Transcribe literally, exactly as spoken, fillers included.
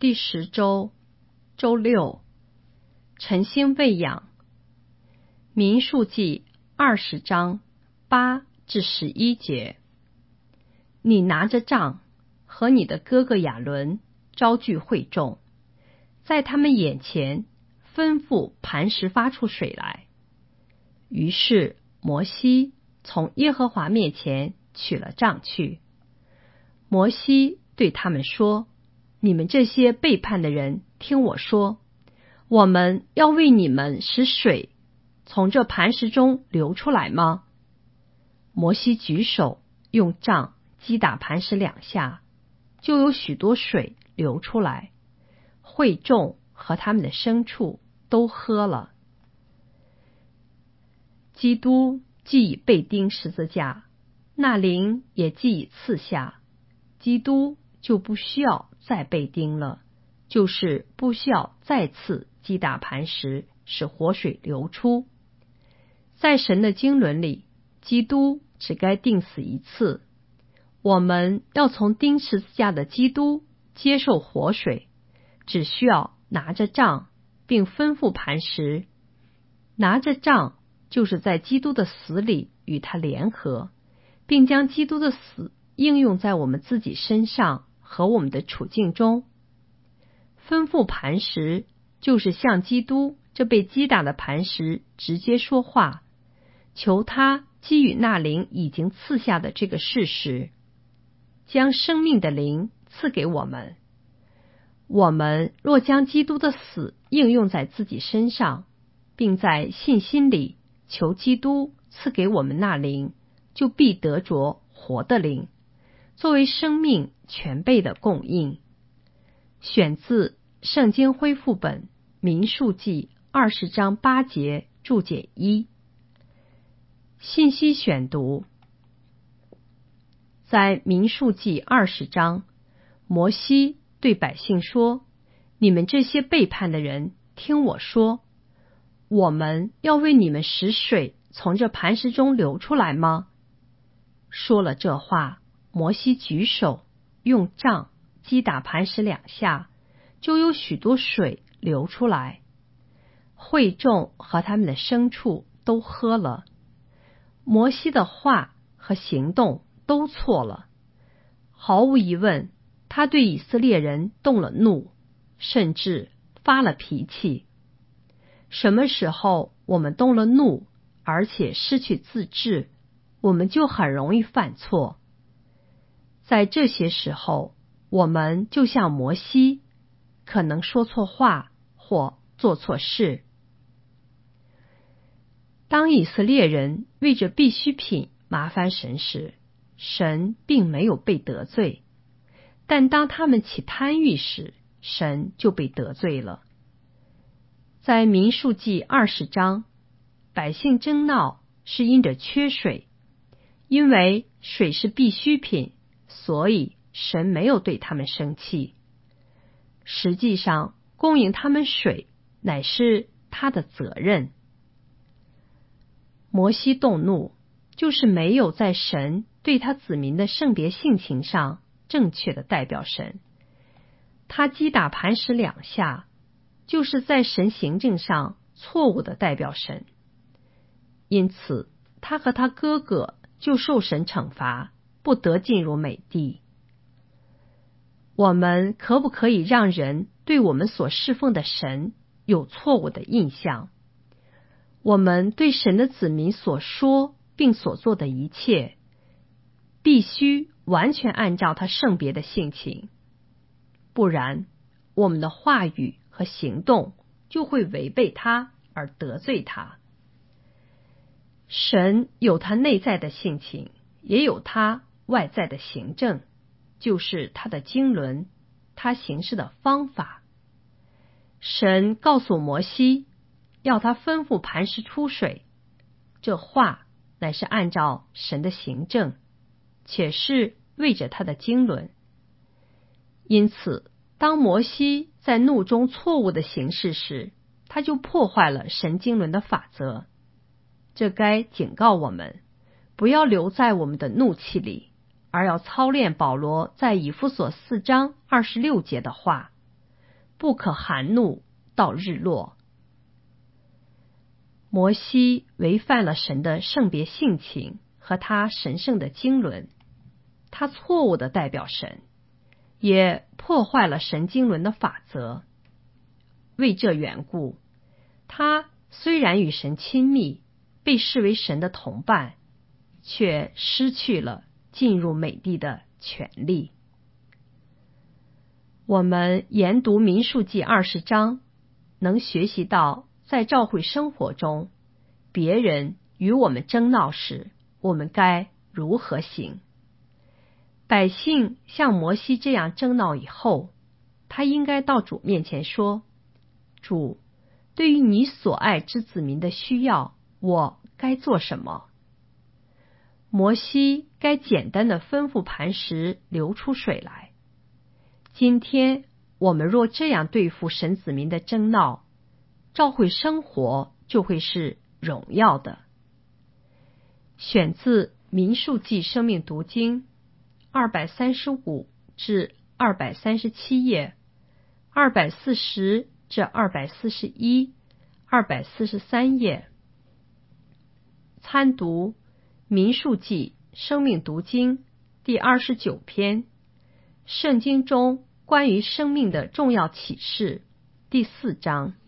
第十周周六，晨星喂养。民数记二十章八至十一节。你拿着杖和你的哥哥亚伦招聚会众，在他们眼前吩咐磐石发出水来。于是摩西从耶和华面前取了杖去。摩西对他们说：你们这些背叛的人，听我说，我们要为你们使水从这磐石中流出来吗？摩西举手用杖击打磐石两下，就有许多水流出来，会众和他们的牲畜都喝了。基督既已被钉十字架，那灵也既已赐下，基督就不需要再被钉了，就是不需要再次击打磐石使活水流出。在神的经纶里，基督只该钉死一次，我们要从钉十字架的基督接受活水，只需要拿着杖并吩咐磐石。拿着杖就是在基督的死里与他联合，并将基督的死应用在我们自己身上和我们的处境中。吩咐磐石就是向基督这被击打的磐石直接说话，求他基于那灵已经赐下的这个事实，将生命的灵赐给我们。我们若将基督的死应用在自己身上，并在信心里求基督赐给我们那灵，就必得着活的灵，作为生命全备的供应。选自圣经恢复本民数记二十章八节注解一。信息选读。在民数记二十章，摩西对百姓说：你们这些背叛的人，听我说，我们要为你们使水从这磐石中流出来吗？说了这话，摩西举手用杖击打磐石两下，就有许多水流出来，会众和他们的牲畜都喝了。摩西的话和行动都错了，毫无疑问，他对以色列人动了怒，甚至发了脾气。什么时候我们动了怒，而且失去自制，我们就很容易犯错。在这些时候，我们就像摩西，可能说错话或做错事。当以色列人为着必需品麻烦神时，神并没有被得罪，但当他们起贪欲时，神就被得罪了。在民数记二十章，百姓争闹是因着缺水，因为水是必需品，所以神没有对他们生气。实际上，供应他们水乃是他的责任。摩西动怒，就是没有在神对他子民的圣别性情上正确的代表神。他击打磐石两下，就是在神行政上错误的代表神。因此，他和他哥哥就受神惩罚，不得进入美地。我们可不可以让人对我们所侍奉的神有错误的印象？我们对神的子民所说并所做的一切，必须完全按照他圣别的性情，不然我们的话语和行动就会违背他而得罪他。神有他内在的性情，也有他外在的行政，就是他的经纶，他行事的方法。神告诉摩西，要他吩咐磐石出水，这话乃是按照神的行政，且是为着他的经纶。因此，当摩西在怒中错误的行事时，他就破坏了神经纶的法则。这该警告我们，不要留在我们的怒气里，而要操练保罗在以弗所四章二十六节的话： 不可含怒到日落。摩西违反了神的圣别性情和他神圣的经纶，他错误地代表神，也破坏了神经纶的法则。为这缘故，他虽然与神亲密，被视为神的同伴，却失去了进入美地的权利。我们研读民数记二十章，能学习到在教会生活中，别人与我们争闹时，我们该如何行。百姓像摩西这样争闹以后，他应该到主面前说：主，对于你所爱之子民的需要，我该做什么？摩西该简单的吩咐磐石流出水来。今天我们若这样对付神子民的争闹，教会生活就会是荣耀的。选自民数记生命读经二百三十五至二百三十七页，二百四十至二百四十一、二百四十三页。参读民数记生命读经第二十九篇，圣经中关于生命的重要启示第四章。